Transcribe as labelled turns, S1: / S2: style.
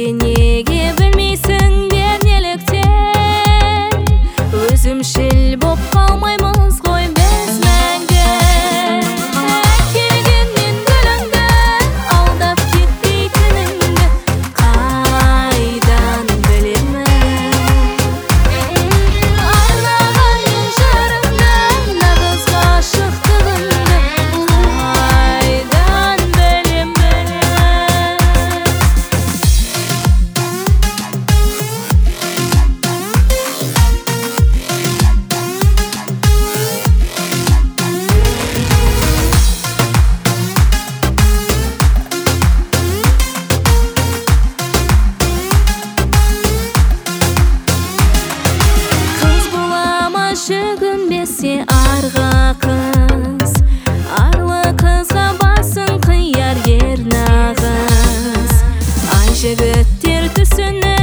S1: Сенге неге білмейсіңдер неліктен өзімшіл боп қалмаймыз ғой біз мәңгі келгенмен гүліңді алдап кетпейтініңді қайдан білемін арнаған мен жырымды нағыз ғашықтығымды қайдан білемін Жүгінбесе арға қыз арлы қызға басын қияр ер нағыз ай жігіттер түсініп